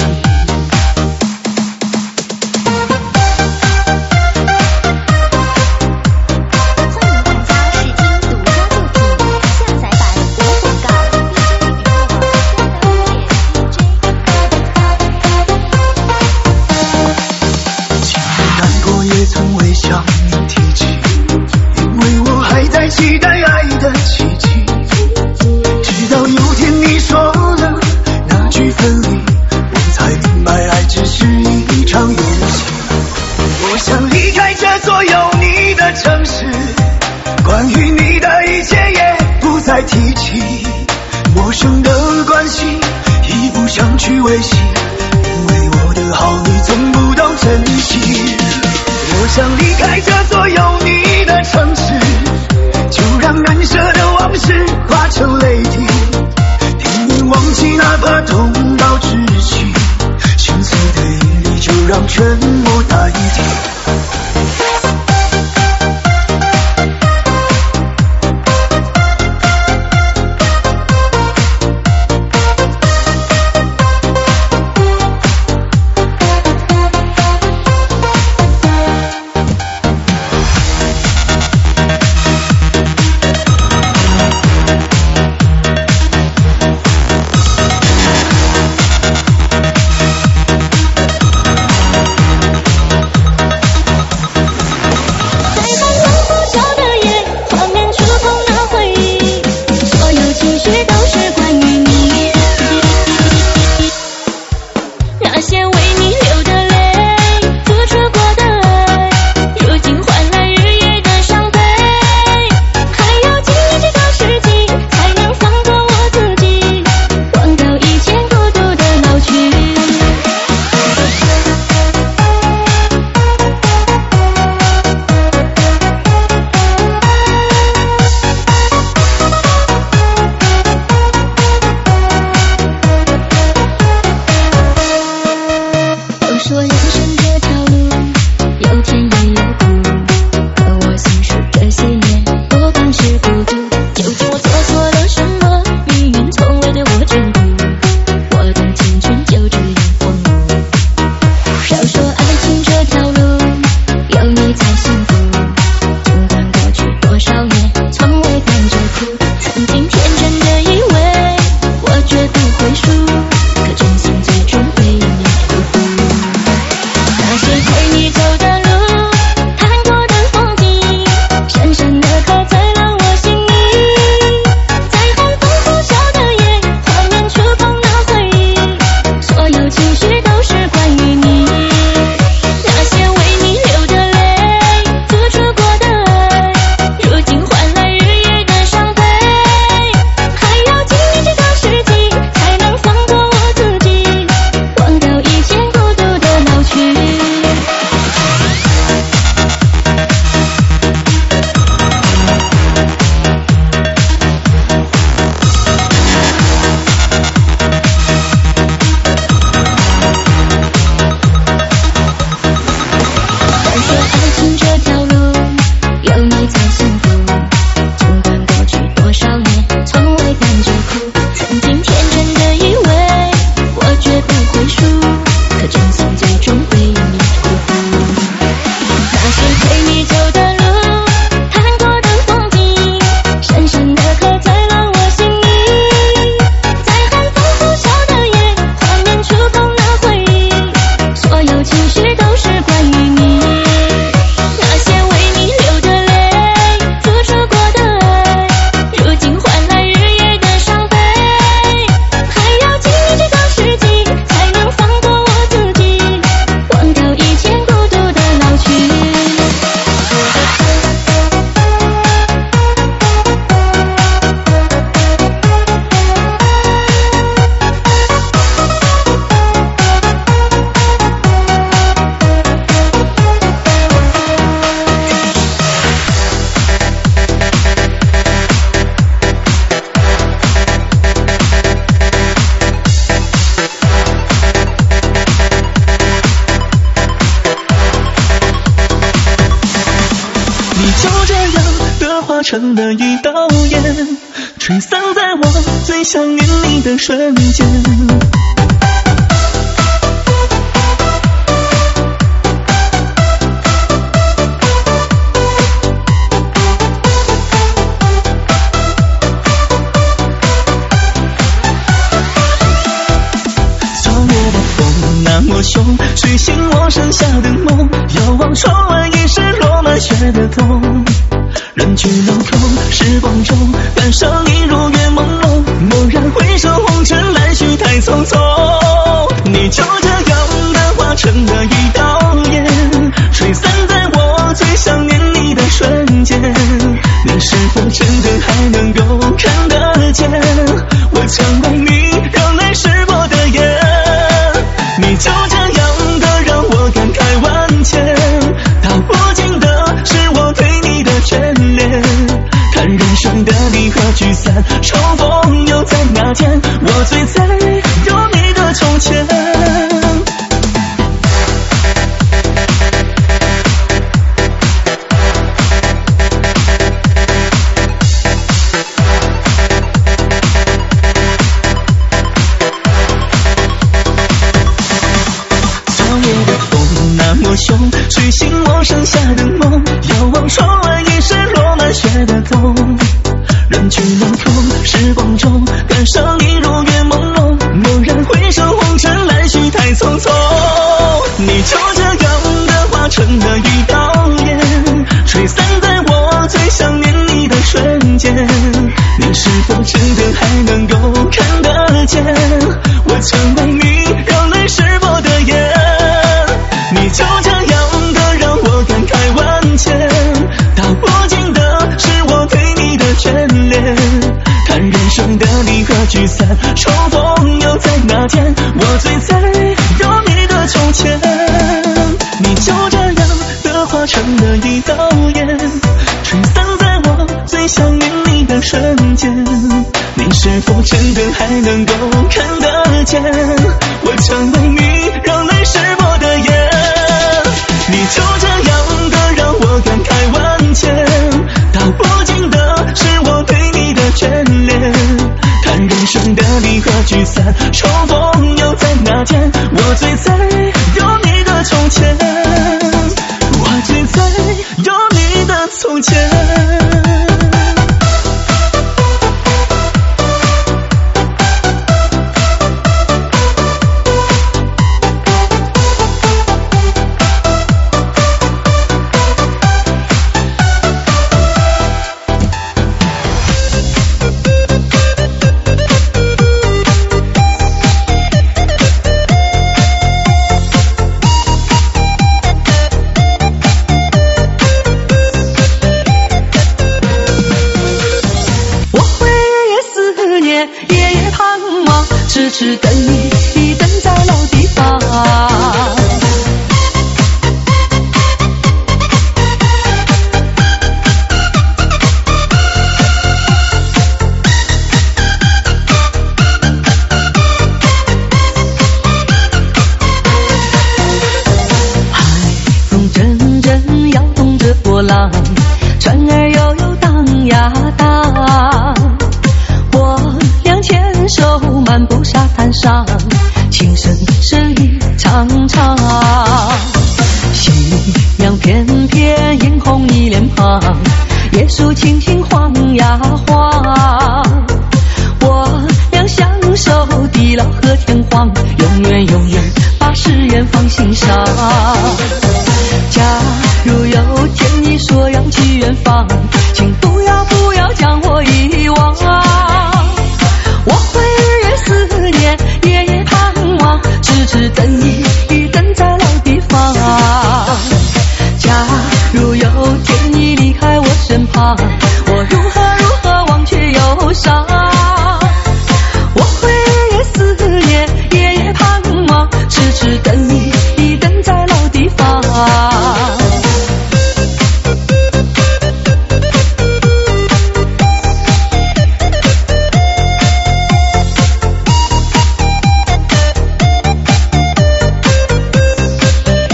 S2: 期待爱的奇迹，直到有天你说了那句分离，我才明白爱只是一场游戏。我想离开这座有你的城市，关于你的一切也不再提起，陌生的关系已不想去维系，因为我的好你从不懂珍惜。我想离开这座有你的城市，就让难舍的往事化成泪滴，拼命忘记哪怕痛到窒息，心碎的夜里就让沉默代替。 成了一道烟，吹散在我最想念你的瞬间。那么凶，吹醒我剩下的梦，遥望窗外已是落满雪的冬。人去楼空，时光中感伤已如愿朦胧，蓦然回首，红尘来去太匆匆。你就这样的化成了一道烟，吹散在我最想念你的瞬间。你是否真的还能够看得见，我成为你让泪湿过的眼？你就这样的让我感慨万千，道不尽的是我对你的眷恋。看人生的离合聚散，重逢又在哪天？我最在有你的从前。凶，吹醒我剩下的梦，遥望窗外已是落满雪的冬。人去楼空，时光中感伤已如愿朦胧，蓦然回首，红尘来去太匆匆。你就这样的化成了一道烟，吹散在我最想念你的瞬间。你是否真的还能够看得见，我成为你让泪湿过的眼？你就这样的让我感慨万千，道不尽的是我对你的眷恋。看人生的离合聚散，重逢又在哪天？我最在有你的从前。你就这样的化成了一道烟，吹散在我最想念你的瞬间。你是否真的还能够看得见，我成为你让泪湿过的眼？你就这样的让我感慨万千，道不尽的是我对你的眷恋。看人生的离合聚散，重逢又在哪天？我最在有你的从前，我最在有你的从前。
S4: 痴痴等你，等在老地方。海风阵阵摇动着波浪，船儿悠悠荡呀荡。我俩牵手漫步沙滩上，情深深意长长。夕阳翩翩，映红你脸庞，叶树青青晃呀晃。我俩相守地老和天荒，永远永远把誓言放心上。假如有天你说要去远方，请不要不要将我遗忘。我会日夜思念，夜夜盼望，痴痴等你，等在老地方。假如有天你离开我身旁，我如何如何忘却忧伤。我会日夜思念，夜夜盼望，痴痴等你，等在老地方。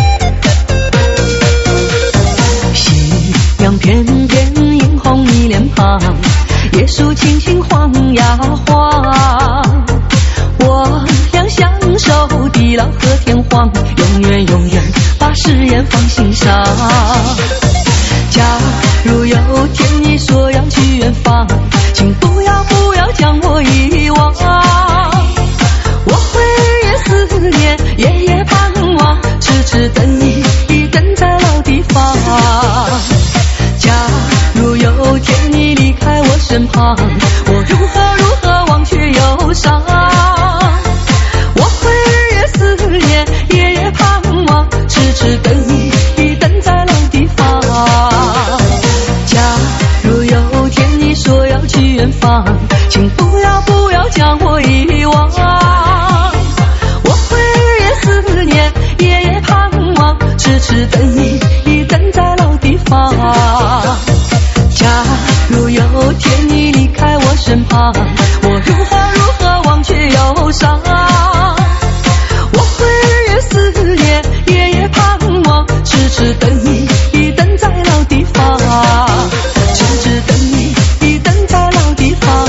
S4: 翩翩映红你脸旁，叶树青青晃呀晃，我俩相守地老和天荒，永远永远把誓言放心上。假如有天你说要去远方，请不要不要将我遗忘，我会日夜思念，夜夜盼望，痴痴等你等在老地方。假如有天你离开我身旁，我如何如何忘却忧伤，我会日夜思念，夜夜盼望，痴痴等你等在老地方。假如有天你说要去远方，请不要不要将我遗忘，我会日夜思念，夜夜盼望，痴痴等你等在老地方。假如有天你离开我身旁，我如何如何忘却忧伤，我会日夜思念，夜夜盼望，痴痴等你等在老地方，痴痴等你等在老地方。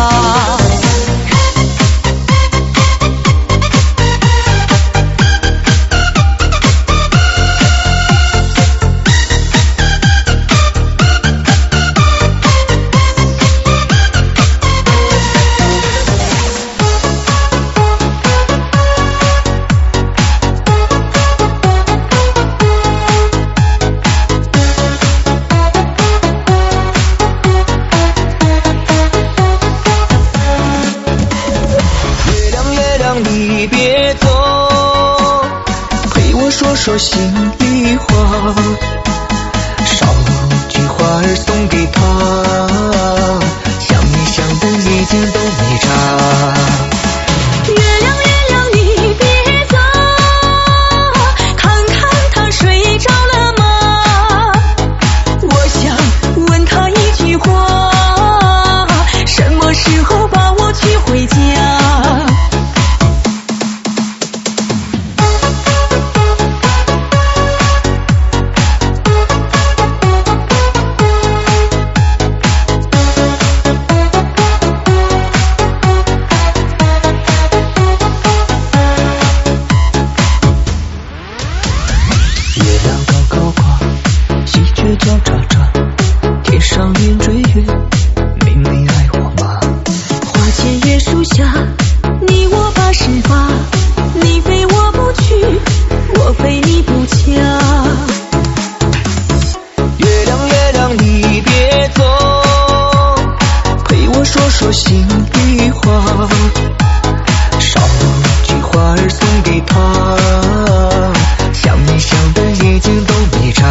S2: 你别走，陪我说说心里话，捎句话儿送给他，想你想的已经都没差。
S3: 月亮月亮你别走，看看他睡着了吗？我想问他一句话，什么时候把我娶回家？
S2: 交叉叉，天上云追月，明明爱我吗？
S3: 花前月树下，你我把誓发，你非我不娶，我非你不嫁。
S2: 月亮月亮你别走，陪我说说心里话，捎句话儿送给他，想你想的已经都没差。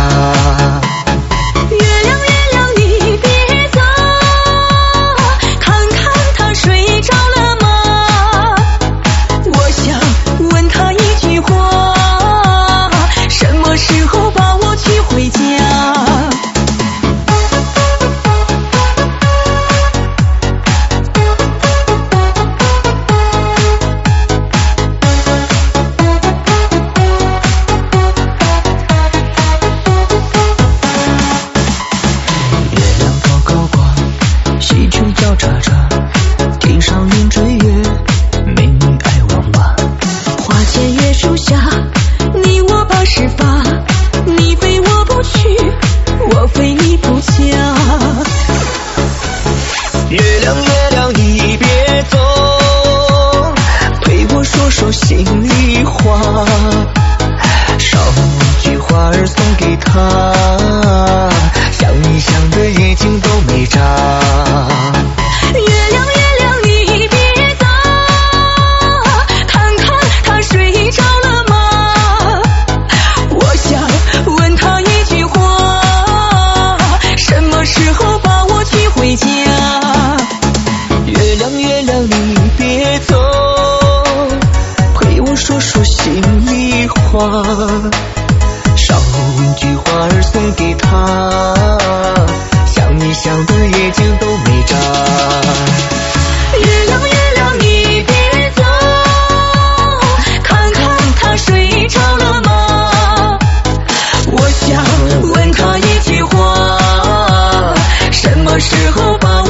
S2: 交叉叉，天上云追月，美女爱我吗？
S3: 花前月树下，你我把誓发，你非我不娶，我非你不嫁。
S2: 月亮月亮你别走，陪我说说心里话，捎句话儿送给他，想你想的已经都没差。
S3: 回家，
S2: 月亮月亮你别走，陪我说说心里话，捎句话儿送给他，想你想的已经都没差。
S3: 月亮月亮你别走，看看他睡着了吗？我想问他一句话，什么时候把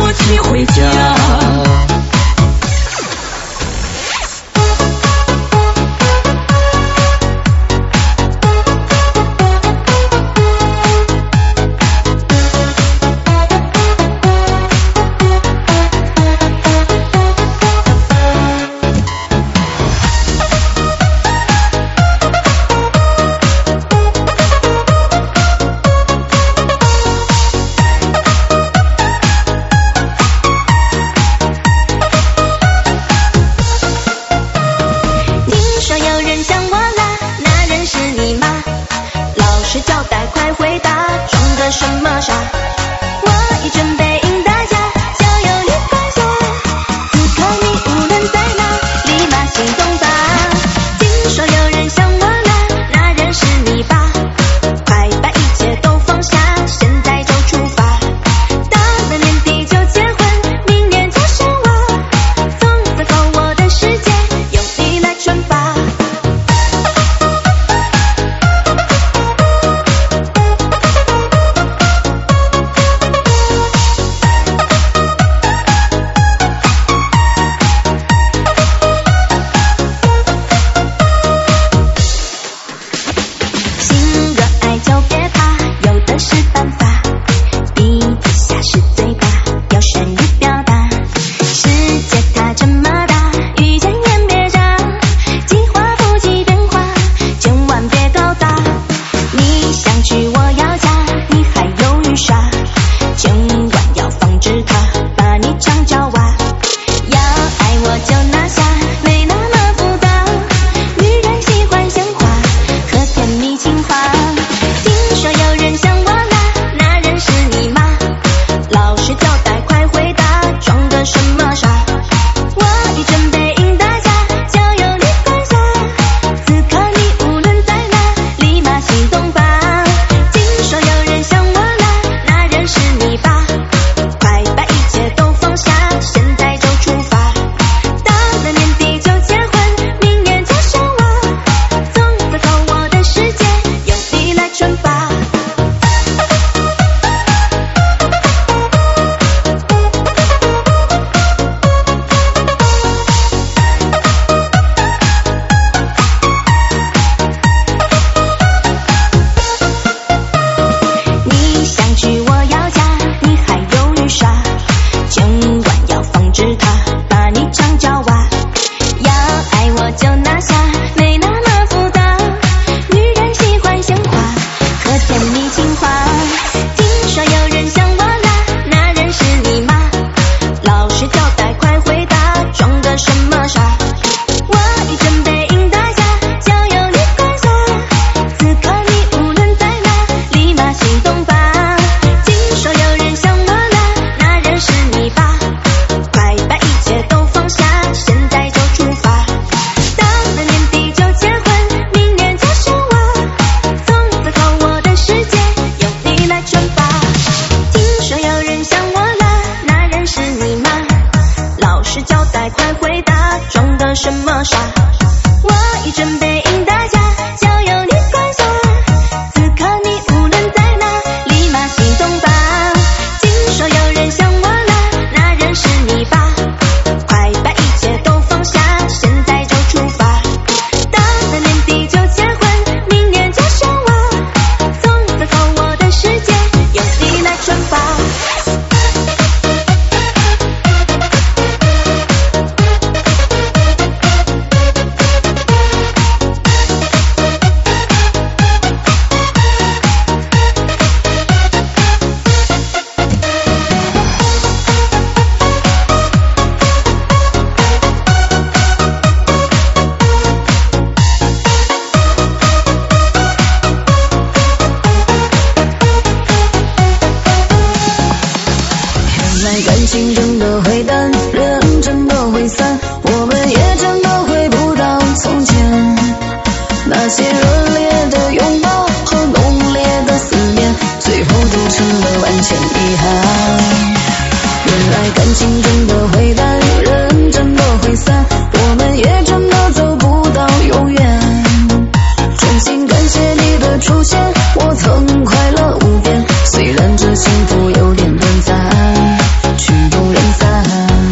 S4: 原来感情真的会淡，人真的会散，我们也真的回不到从前。那些热烈的拥抱和浓烈的思念，最后都成了万千遗憾。原来感情真的会淡，人真的会散，我们也真的走不到永远。衷心感谢你的出现，我曾快乐无边，虽然这幸福有点短暂，曲终人散。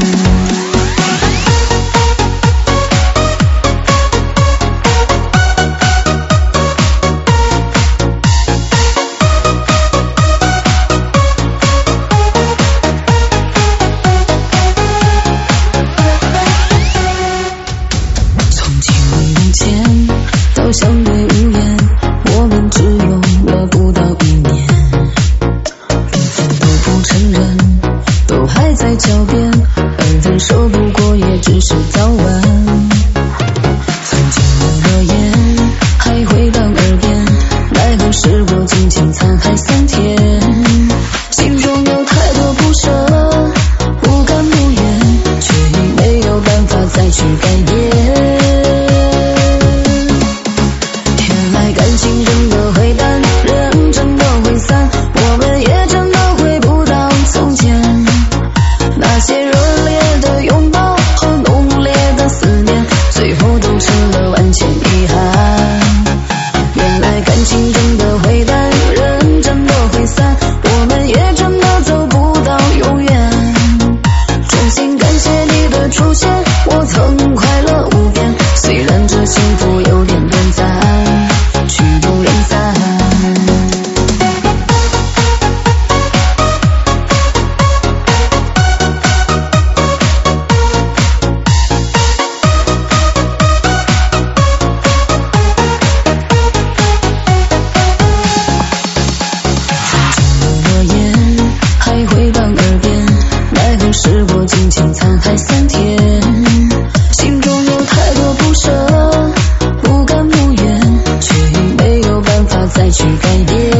S4: 相对无言，我们只有了不到一年，连父都不承认，都还在狡辩，耳边说不过也只是早晚。曾经的诺言还回荡耳边，奈何时过境迁，沧海桑田，心中有太多不舍，不甘不愿，却已没有办法再去改变。感情真的会淡，人真的会散，我们也真的回不到从前。那些热烈的拥抱和浓烈的思念，最后都成了万千遗憾。原来感情真的会淡，人真的会散，我们也真的走不到永远。衷心感谢你的出现，我曾快乐无边，虽然这幸福有点短暂，曲终人散。曾经的诺言还回荡耳边，奈何时过境迁，沧海桑田，心中有太多不舍，不甘不愿，却已没有办法再去改变。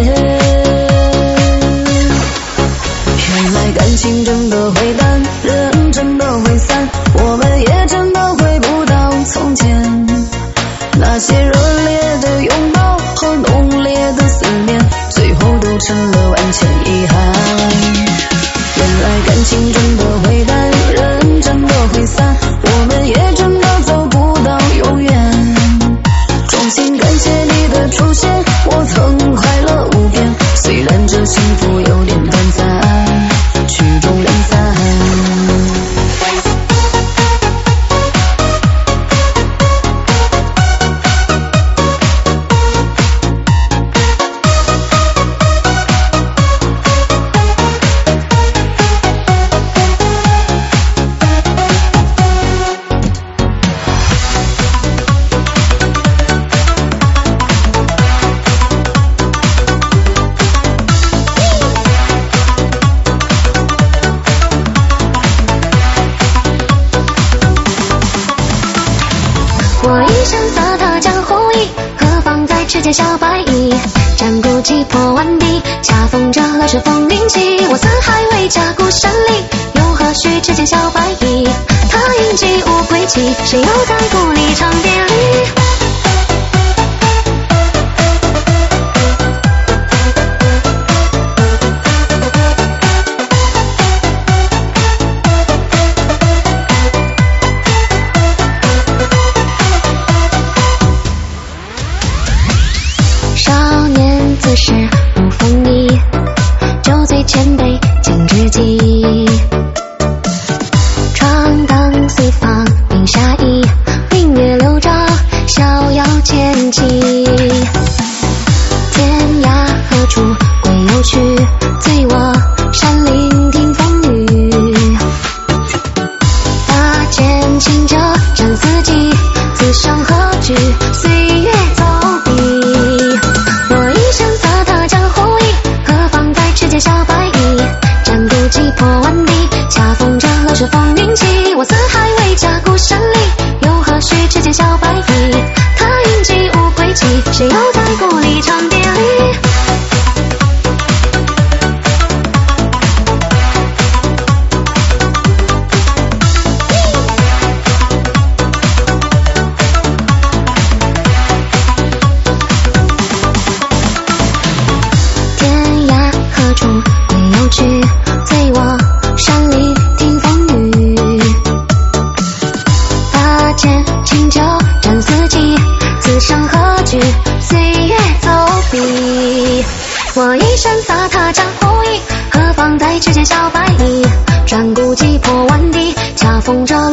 S4: 原来感情真的会淡，人真的会散，我们也真的回不到从前。那些热烈的拥抱和浓烈的思念，最后都成了万千遗憾。原来感情真的会淡，人真的会散，我们也真的走不到永远。衷心感谢你的出现，我曾快乐无边，虽然这幸福有点短暂，曲终人散。
S5: 我一身色的江湖衣，何妨在赤间小白衣，战鼓击破万敌，恰逢着乱世风铃起。我四海为家孤山里，又何须赤间小白衣？他饮酒无归期，谁又在故里长别离？自是无风衣，酒醉千杯尽知己。闯荡四方冰沙溢，明月流照逍遥千骑。天涯何处归有去，醉卧山林听风雨。大剑轻折斩四季，此生何惧岁月走笔。我一身色的江湖衣，何妨在赤间小白衣，战鼓击破万敌，恰逢着乱世风云起。我四海为家孤山里，又何须赤间小白衣？他饮酒无归期，谁又在故里长别离？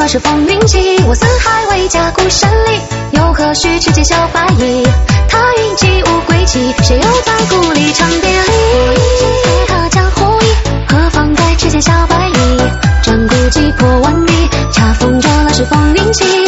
S5: 是风云起。我四海为家，孤身离，又何须去见小白衣？他云集无归期，谁又在故里长别离？我一身洒踏江湖义，何妨再去见小白衣？转古击破万里，恰逢着那是风云起。